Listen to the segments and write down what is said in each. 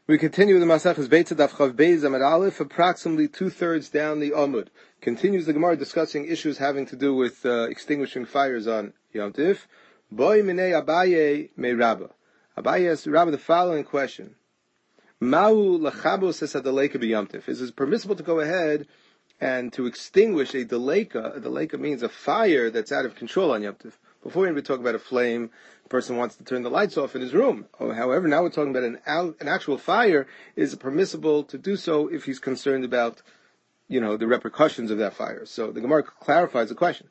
We continue with the Masechus Beitza Daf Chav Beis Amud Aleph, approximately 2/3 down the Amud. Continues the Gemara discussing issues having to do with extinguishing fires on Yom Tif. Boi minei Abaye me Rabba. Abaye asked Rabba the following question: Ma'u lachabos es adaleika b'Yom Tif. Is it permissible to go ahead and to extinguish a daleika? A daleika means a fire that's out of control on Yom Tif. Before we talk about a flame, the person wants to turn the lights off in his room. However, now we're talking about an actual fire. Is it permissible to do so if he's concerned about, the repercussions of that fire? So the Gemara clarifies the question.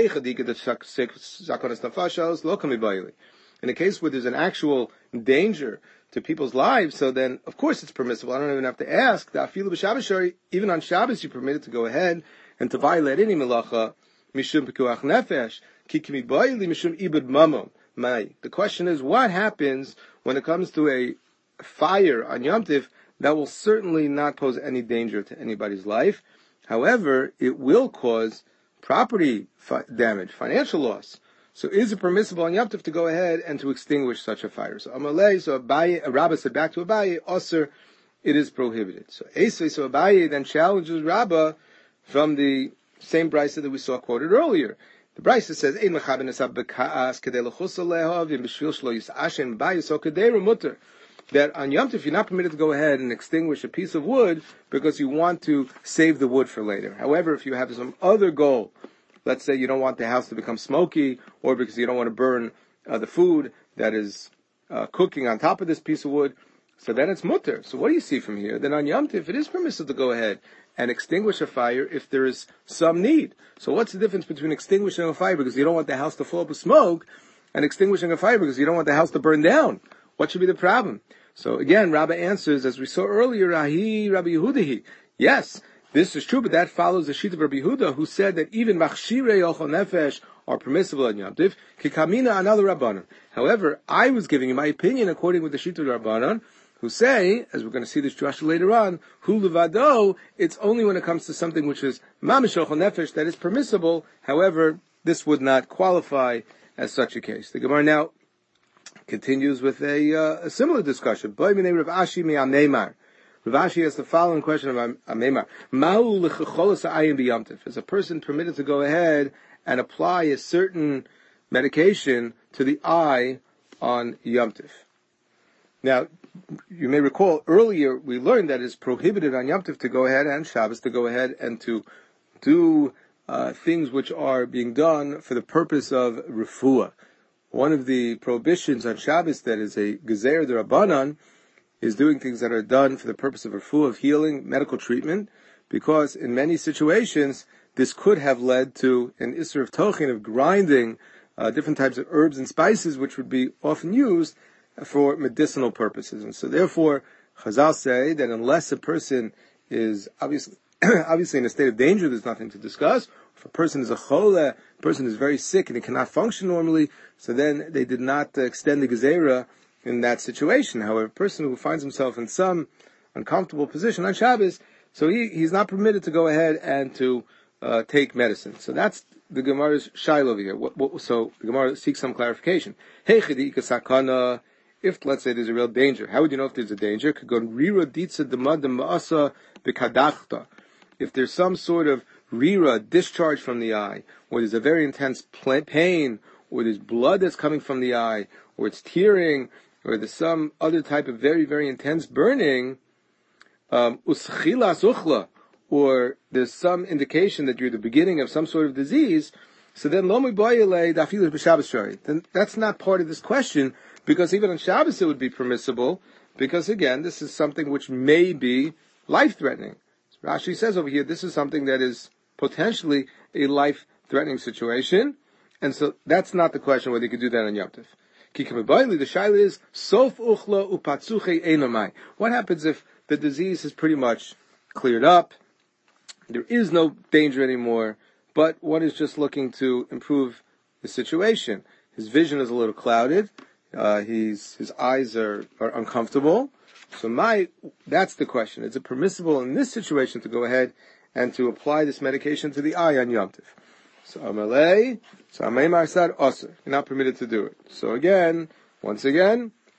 In a case where there's an actual danger to people's lives, so then, of course, it's permissible. I don't even have to ask. Even on Shabbos, you're permitted to go ahead and to violate any melacha, mishum pekuach nefesh. The question is, what happens when it comes to a fire on Yom Tif that will certainly not pose any danger to anybody's life? However, it will cause property damage, financial loss. So is it permissible on Yom Tif to go ahead and to extinguish such a fire? So Abaye, Rabbah said back to Abaye, Osir, it is prohibited. So Abaye then challenges Rabbah from the same brisa that we saw quoted earlier. The brisa says, that on Yom Tov you're not permitted to go ahead and extinguish a piece of wood because you want to save the wood for later. However, if you have some other goal, let's say you don't want the house to become smoky, or because you don't want to burn the food that is cooking on top of this piece of wood, so then it's mutter. So what do you see from here? Then on Yom Tov it is permissible to go ahead and extinguish a fire if there is some need. So what's the difference between extinguishing a fire because you don't want the house to fill up with smoke and extinguishing a fire because you don't want the house to burn down? What should be the problem? So again, Rabbah answers, as we saw earlier, Rahi Rabbi Yehudahi. Yes, this is true, but that follows the sheet of Rabbi Yehuda, who said that even machshirei ochel nefesh are permissible on Yom Tiv. Kikamina another Rabbanon. However, I was giving you my opinion according with the sheet of Rabbanon, who say, as we're going to see this drasha later on, hu levado, it's only when it comes to something which is mamish ochel nefesh that is permissible. However, this would not qualify as such a case. The Gemara now continues with a similar discussion. Rav Ashi has the following question of Amemar. Is a person permitted to go ahead and apply a certain medication to the eye on Yom Tif? Now, you may recall earlier we learned that it's prohibited on Yom Tif to go ahead and Shabbos to go ahead and to do things which are being done for the purpose of refuah. One of the prohibitions on Shabbos that is a gezer d'Rabbanan is doing things that are done for the purpose of refuah, of healing, medical treatment, because in many situations this could have led to an isser of tochin, of grinding different types of herbs and spices which would be often used for medicinal purposes. And so therefore, Chazal say that unless a person is obviously in a state of danger, there's nothing to discuss. If a person is a chole, a person is very sick and he cannot function normally, so then they did not extend the gezerah in that situation. However, a person who finds himself in some uncomfortable position on Shabbos, so he's not permitted to go ahead and to take medicine. So that's the Gemara's shaila over here. So the Gemara seeks some clarification. Hey, chedika sakana. If, let's say, there's a real danger, how would you know if there's a danger? If there's some sort of rira, discharge from the eye, or there's a very intense pain, or there's blood that's coming from the eye, or it's tearing, or there's some other type of very, very intense burning, or there's some indication that you're at the beginning of some sort of disease, so then then that's not part of this question, because even on Shabbos it would be permissible, because again, this is something which may be life-threatening. Rashi says over here, this is something that is potentially a life-threatening situation, and so that's not the question whether you could do that on Yom Tov. The shaila is, sof uchla upatzuche einamai. What happens if the disease is pretty much cleared up, there is no danger anymore, but one is just looking to improve the situation? His vision is a little clouded, his eyes are uncomfortable. So that's the question. Is it permissible in this situation to go ahead and to apply this medication to the eye on Yom Tif? So Amalei, Amei Marsad Osir. You're not permitted to do it. So once again,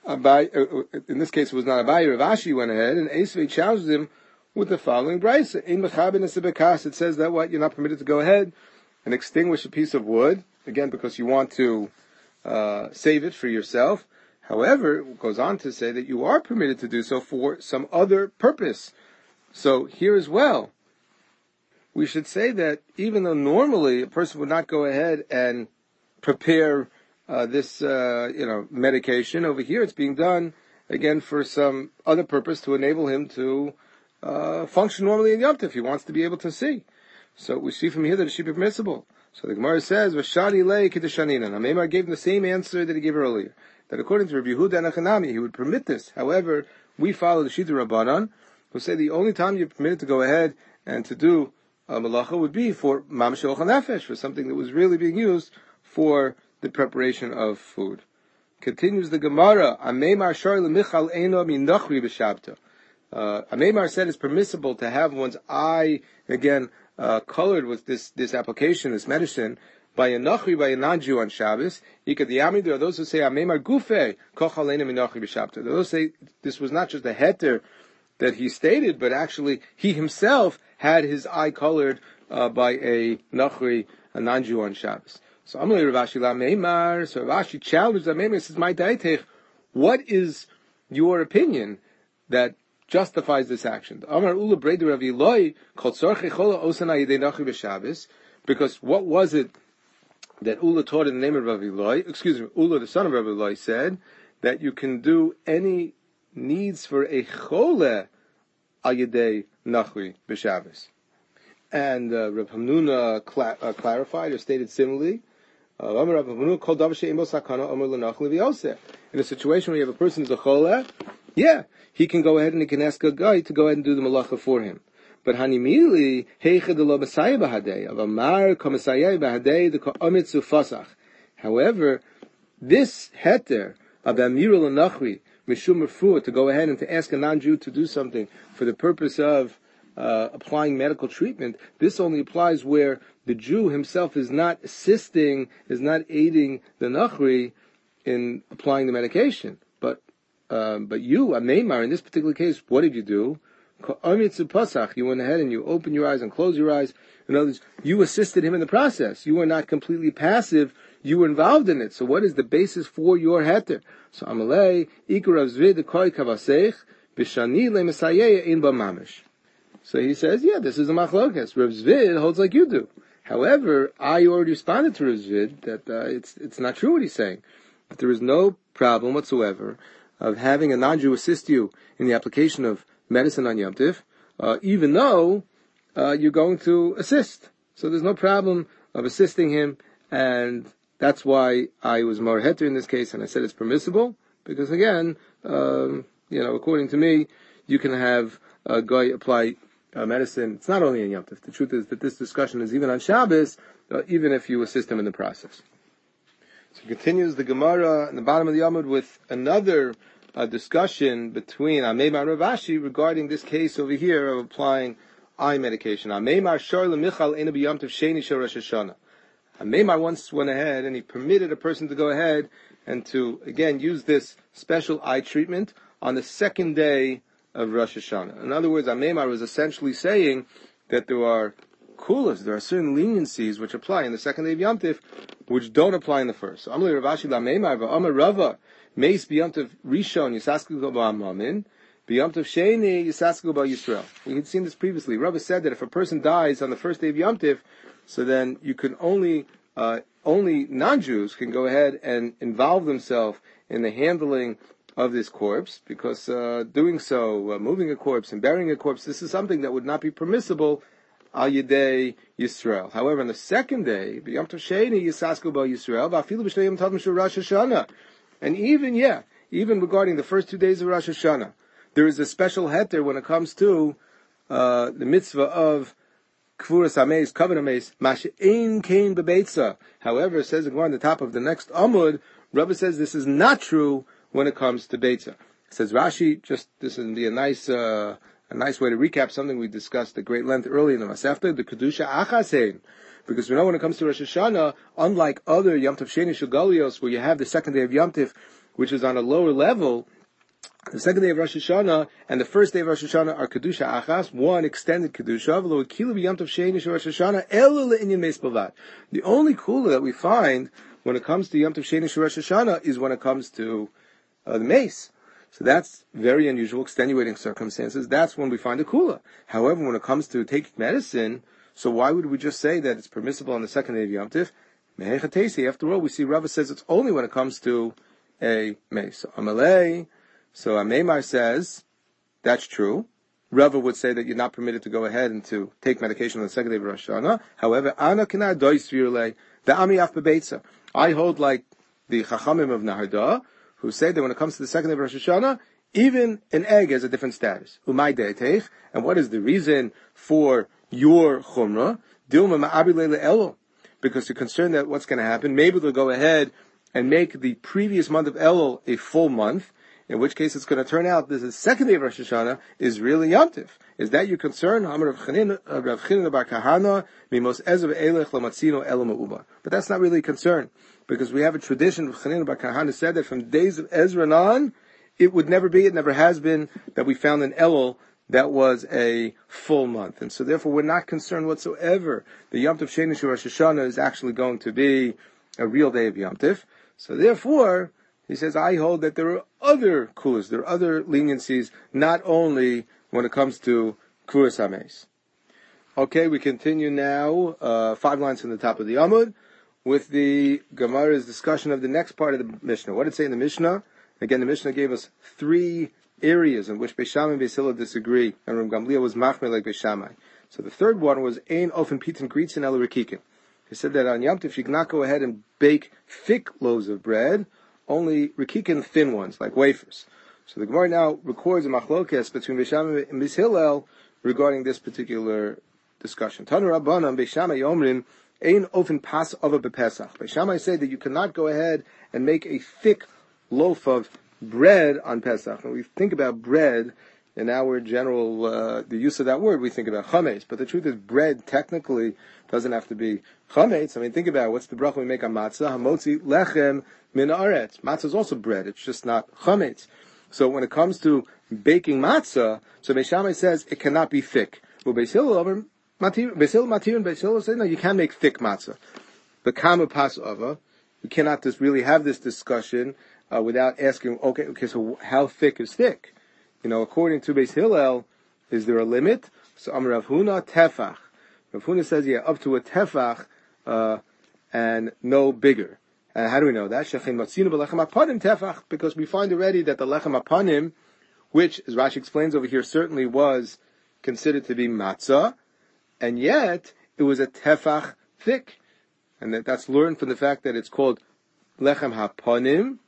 in this case it was not Abaye, Rav Ashi went ahead, and Esvei challenges him with the following brisa. It says that what? You're not permitted to go ahead and extinguish a piece of wood, again, because you want to save it for yourself. However, it goes on to say that you are permitted to do so for some other purpose. So here as well, we should say that even though normally a person would not go ahead and prepare this medication, over here it's being done, again, for some other purpose to enable him to function normally in Yom Tov. He wants to be able to see. So we see from here that it should be permissible. So the Gemara says, Vashani lei kedushanina. Now, Meimar gave him the same answer that he gave earlier, that according to Rabbi Yehuda and Achanami, he would permit this. However, we follow the Shita Rabbanan, who say the only time you're permitted to go ahead and to do malacha would be for mamash ochel nefesh, for something that was really being used for the preparation of food. Continues the Gemara, Ameimar shor lemichal eino minachri b'shabta. Ameimar said it's permissible to have one's eye, again, colored with this application, this medicine, by a nachri, by a non-Jew on Shabbos. There are those who say, Ameimar gufe, kochal eino minachri b'shabta. There are those who say this was not just a heter that he stated, but actually he himself had his eye colored by a nachri, a non-Jew on Shabbos. So Amalei Rav Ashi la Meimar. So Rav Ashi challenged the Meimar. Says, "My daitech, what is your opinion that justifies this action?" Amar Ula Breder Rav Eloi called Sorche Chola Osana Yidei Nachri b'Shabbos. Because what was it that Ula taught in the name of Rav Eloi? Excuse me, Ula, the son of Rav Eloi, said that you can do any needs for a chole al Yidei Nachri b'Shabbos. And Rav Hamnuna clarified or stated similarly. In a situation where you have a person who's a choleh, yeah, he can go ahead and he can ask a guy to go ahead and do the malacha for him. But hanimili however, this heter of amirul nachri mishum refuah, to go ahead and to ask a non-Jew to do something for the purpose of applying medical treatment, this only applies where the Jew himself is not assisting, is not aiding the Nachri in applying the medication. But you, a Meimar, in this particular case, what did you do? You went ahead and you opened your eyes and closed your eyes. In other words, you assisted him in the process. You were not completely passive. You were involved in it. So what is the basis for your heter? So Amalei, Ikarav Zvid, Koi Kavasech, Bishani Le Messiah in Bamamish. So he says, yeah, this is a machlokas. Rav Zvid holds like you do. However, I already responded to Rav Zvid that it's not true what he's saying. That there is no problem whatsoever of having a non-Jew assist you in the application of medicine on Yom Tiv, even though you're going to assist. So there's no problem of assisting him, and that's why I was more heter in this case, and I said it's permissible, because again, according to me, you can have a guy apply medicine. It's not only in Yom Tov. The truth is that this discussion is even on Shabbos, even if you assist him in the process. So continues the Gemara in the bottom of the Amud with another discussion between Ameimar and Rav Ashi regarding this case over here of applying eye medication. Ameimar shor lemichal ena b'Yom Tov sheni shel Rosh Hashanah. Ameimar once went ahead and he permitted a person to go ahead and to, again, use this special eye treatment on the second day of Rosh Hashanah. In other words, Ameimar was essentially saying that there are kulas, there are certain leniencies which apply in the second day of Yom Tiv, which don't apply in the first. So Amalei Rav Ashi la Ameimar v'Amar Rava meis b'Yom Tov Rishon yisasku b'Amamin b'Yom Tov Sheni yisasku b'Yisrael. We had seen this previously. Rava said that if a person dies on the first day of Yom Tiv, so then you can only non-Jews can go ahead and involve themselves in the handling of this corpse, because doing so, moving a corpse and burying a corpse, this is something that would not be permissible al Yidei Yisrael. However, on the second day, B'Yom Tov Sheni Yisasku Bo Yisrael, V'afilu B'Shnei Yom Tov Mishur Rosh Hashanah, and even regarding the first 2 days of Rosh Hashanah, there is a special heter when it comes to the mitzvah of Kvuras Ameis, Kavod Ameis, Mash'ein Kain Bebeitza. However, says the Gemara on the top of the next Amud, Rabbi says this is not true when it comes to Beitza. Says Rashi, this would be a nice way to recap something we discussed at great length earlier in the Masechta, the Kedusha Achasein. Because we know when it comes to Rosh Hashanah, unlike other Yom Tov Sheni Shugalios, where you have the second day of Yom Tiv, which is on a lower level, the second day of Rosh Hashanah and the first day of Rosh Hashanah are Kedusha Achas, one extended Kedusha. The only kula that we find when it comes to Yom Tov Sheni Rosh Hashanah is when it comes to the mace. So that's very unusual, extenuating circumstances. That's when we find a kula. However, when it comes to taking medicine, so why would we just say that it's permissible on the second day of Yom Tov? After all, we see Rava says it's only when it comes to a mace. Amalei. So Ameimar says, that's true. Rava would say that you're not permitted to go ahead and to take medication on the second day of Rosh Hashanah. However, Ana kana dois virle, the Ami af bebeitza. I hold like the Chachamim of Naharda, who say that when it comes to the second day of Rosh Hashanah, even an egg has a different status. Umay de'etech. And what is the reason for your chumrah? Dilma ma'abi le'le elo. Because you're concerned that what's going to happen. Maybe they'll go ahead and make the previous month of Elul a full month, in which case it's going to turn out that the second day of Rosh Hashanah is really Yom Tov. Is that your concern? But that's not really a concern, because we have a tradition of Chanina bar Kahana said that from the days of Ezra on, it never has been, that we found an Elul that was a full month. And so therefore we're not concerned whatsoever. The Yom Tov Sheni Rosh Hashanah is actually going to be a real day of Yom Tov. So therefore, he says, I hold that there are other kulas, there are other leniencies, not only when it comes to Kuras HaMeis. Okay, we continue now, 5 lines from the top of the Amud, with the Gemara's discussion of the next part of the Mishnah. What did it say in the Mishnah? Again, the Mishnah gave us 3 areas in which Beis Shammai and Beis Hillel disagree, and Rav Gamliel was machmir like Beis Shammai. So the third one was Ein Ofen Pitin Gritzen El Rekikin. He said that on Yom Tov you cannot go ahead and bake thick loaves of bread, only Rekikin thin ones, like wafers. So the Gemara now records a machlokes between Beis Shammai and Beis Hillel regarding this particular discussion. Tanu Rabbanan Beis Shammai Yomrin Ein Ofen Pas Ova BePesach. Beis Shammai say that you cannot go ahead and make a thick loaf of bread on Pesach. When we think about bread, in our general, the use of that word, we think about chametz. But the truth is, bread technically doesn't have to be chametz. I mean, think about what's the bracha we make on matzah? Hamotzi lechem min aretz. Matzah is also bread. It's just not chametz. So when it comes to baking matzah, so Beis Shammai says it cannot be thick. Well, Beis Hillel say no, you can make thick matzah. The kama pas ava, you cannot just really have this discussion without asking, okay, so how thick is thick? You know, according to Beis Hillel, is there a limit? So Amar Rav Huna tefach. Rav Huna says, yeah, up to a tefach, and no bigger. And how do we know that? Shechin matzinu b'lechem apanim tefach, because we find already that the lechem apanim, which, as Rashi explains over here, certainly was considered to be matzah, and yet it was a tefach thick. And that's learned from the fact that it's called lechem hapanim,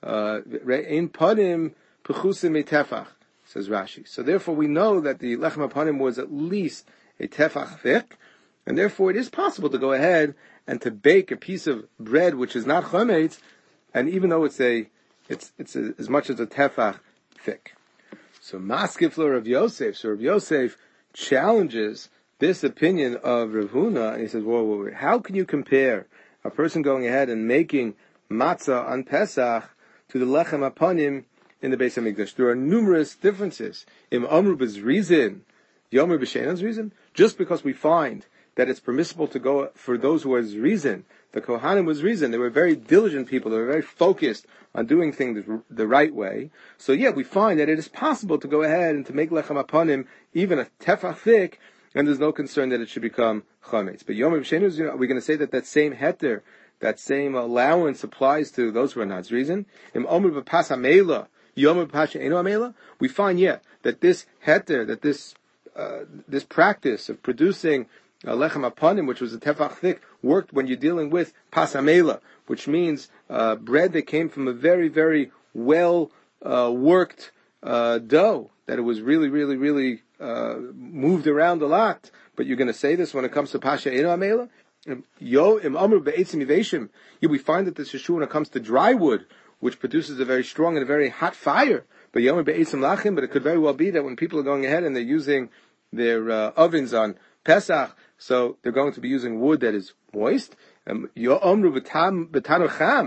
ein panim pechusim tefach, says Rashi. So therefore we know that the lechem hapanim was at least a tefach thick, and therefore it is possible to go ahead and to bake a piece of bread which is not chametz, and even though it's as much as a tefach thick. So Maskifler of Yosef, so Rav Yosef challenges this opinion of Rav Huna, and he says, whoa, how can you compare a person going ahead and making matzah on Pesach to the lechem hapanim in the Beis Hamikdash? There are numerous differences. Im amru b'zrizin, yomer b'sheinan's reason. Just because we find that it's permissible to go for those who are zrizin, the Kohanim was zrizin. They were very diligent people. They were very focused on doing things the right way. So yeah, we find that it is possible to go ahead and to make lechem hapanim even a tefach thick, and there's no concern that it should become chametz. But yomer b'sheinan's, are we going to say that same heter, that same allowance applies to those who are not zrizin? Im omer b'pas hamela, yomer b'pas she'eno hamela. We find, that this heter, that this practice of producing lechem hapanim, which was a tefach thick, worked when you're dealing with pas hamela, which means bread that came from a very, very well worked dough, that it was really, really, really moved around a lot. But you're going to say this when it comes to pasha eno hamela? We find that this is true when it comes to dry wood, which produces a very strong and a very hot fire. But it could very well be that when people are going ahead and they're using their ovens on Pesach, so they're going to be using wood that is moist.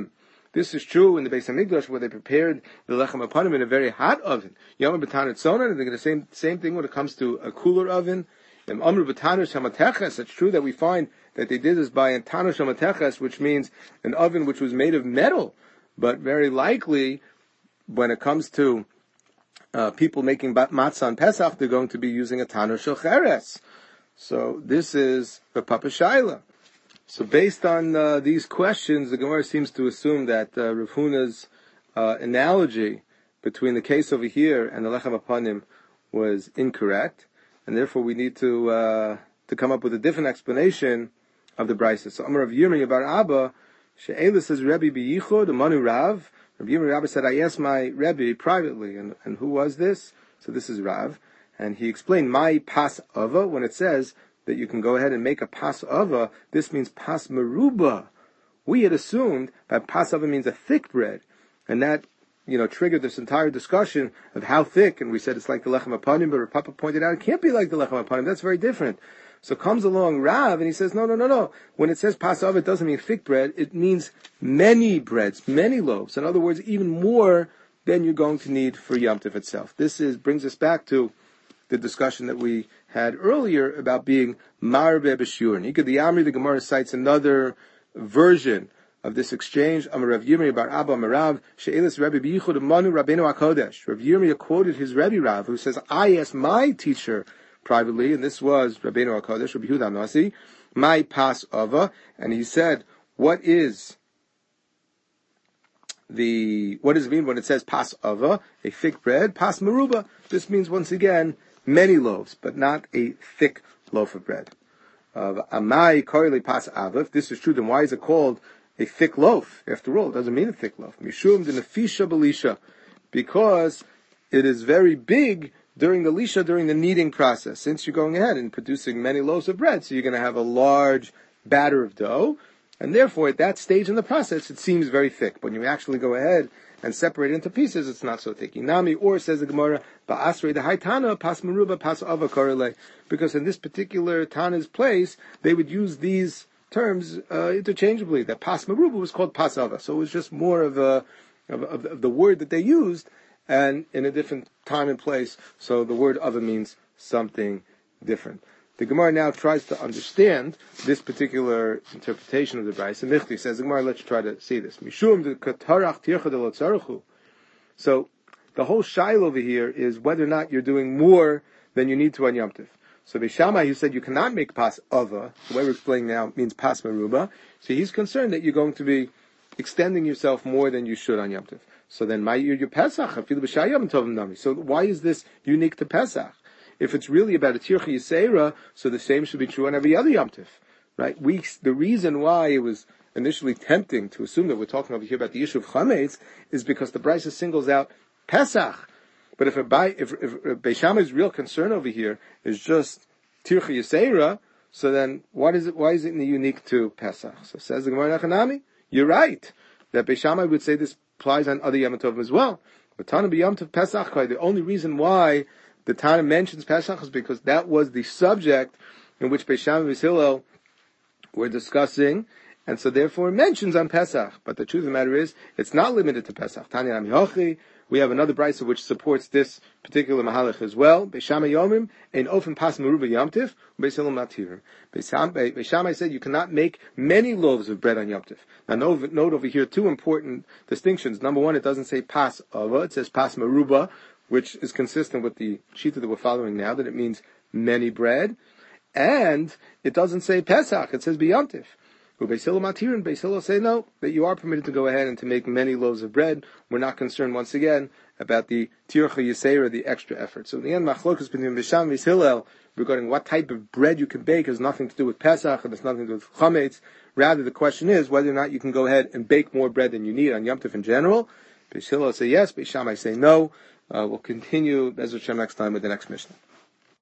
This is true in the Beis Hamikdash where they prepared the lechem apanim in a very hot oven. Yom b'tanut sonan, and they're the same thing when it comes to a cooler oven. Amru b'tanut shamateches. It's true that we find that they did this by a tanut shamateches, which means an oven which was made of metal. But very likely, when it comes to people making matzah on Pesach, they're going to be using a tanur shel cheres. So this is the Papa Shaila. So based on these questions, the Gemara seems to assume that Rav Huna's analogy between the case over here and the lechem apanim was incorrect, and therefore we need to come up with a different explanation of the brisa. So Amar Rav Yirmiyah bar Abba, she'ela says Rebbe biyichud, a manu Rav. Rav Yirmiyah Rabba said, I asked my Rebbe privately, and who was this? So this is Rav, and he explained my pas ava when it says that you can go ahead and make a pas ava. This means pas meruba. We had assumed that pas ava means a thick bread, and that triggered this entire discussion of how thick. And we said it's like the lechem apanim, but Rav Papa pointed out it can't be like the lechem apanim. That's very different. So comes along Rav and he says, no. When it says pas ava, it doesn't mean thick bread. It means many breads, many loaves. In other words, even more than you're going to need for Yom Tov itself. This brings us back to the discussion that we had earlier about being marbe b'shiur. And Ikad the Amri, the Gemara cites another version of this exchange. Amar Rav Yirmiyah bar Abba Marav she'elis Rebbe biyichud manu Rabbeinu HaKodesh. Rav Yirmiyah quoted his Rebbe Rav, who says, I asked my teacher privately, and this was Rabbeinu HaKodesh, Rabbi Yehuda Nasi, my pas ava, and he said, what does it mean when it says pas ava, a thick bread? Pas meruba. This means once again many loaves, but not a thick loaf of bread. Amai korele pas ava. If this is true, then why is it called a thick loaf? After all, it doesn't mean a thick loaf. Mishum de nefisha belisha, because it is very big during the lisha, during the kneading process. Since you're going ahead and producing many loaves of bread, so you're going to have a large batter of dough, and therefore at that stage in the process, it seems very thick. When you actually go ahead and separate it into pieces, it's not so thick. Inami, or says the Gemara, ba'asrei the haitana, pas meruba, pas ava korele, because in this particular Tana's place, they would use these terms interchangeably. That pas meruba was called pas ava, so it was just more of the word that they used, and in a different time and place, so the word ava means something different. The Gemara now tries to understand this particular interpretation of the Brayso. Michti says, the Gemara, let's try to see this. Mishum de katarach tircha de lo tzaruchu. So, the whole shail over here is whether or not you're doing more than you need to on Yom Tov. So Beis Shammai, who said you cannot make pas ava, the way we're explaining now means pas meruba, so he's concerned that you're going to be extending yourself more than you should on Yom Tov. So then, your Pesach, so why is this unique to Pesach? If it's really about a tircha yisera, so the same should be true on every other Yom Tov, right? The reason why it was initially tempting to assume that we're talking over here about the issue of chametz is because the Brisa singles out Pesach. But if Beis Shammai's real concern over here is just tircha yisera, so then why is it unique to Pesach? So says the Gemara Nachanami, you're right that Beis Shammai would say this applies on other Yom Tovim as well. But Tana b'Yom Tov Pesach, the only reason why the Tana mentions Pesach is because that was the subject in which Beis Shammai and Beis Hillel were discussing, and so therefore it mentions on Pesach. But the truth of the matter is, it's not limited to Pesach. Tanya Nami Hochi, we have another brisa which supports this particular mahalach as well. Beis Shammai Yomim, ein ofen pas meruba Yom Tov, Beis Hillel matir. Beis Shammai said you cannot make many loaves of bread on Yom Tov. Now note over here two important distinctions. Number one, it doesn't say pas ava, it says pas meruba, which is consistent with the shita that we're following now, that it means many bread. And it doesn't say Pesach, it says B'Yom Tov. Beis Hillel matir, and Beis Hillel say no, that you are permitted to go ahead and to make many loaves of bread. We're not concerned, once again, about the tircha yisera, the extra effort. So in the end, machlokas between Beis Shammai and Beis Hillel regarding what type of bread you can bake has nothing to do with Pesach, and it's nothing to do with chametz. Rather, the question is whether or not you can go ahead and bake more bread than you need on Yom Tov in general. Beis Hillel say yes, Beis Shammai say no. We'll continue Be'ez Hashem next time with the next Mishnah.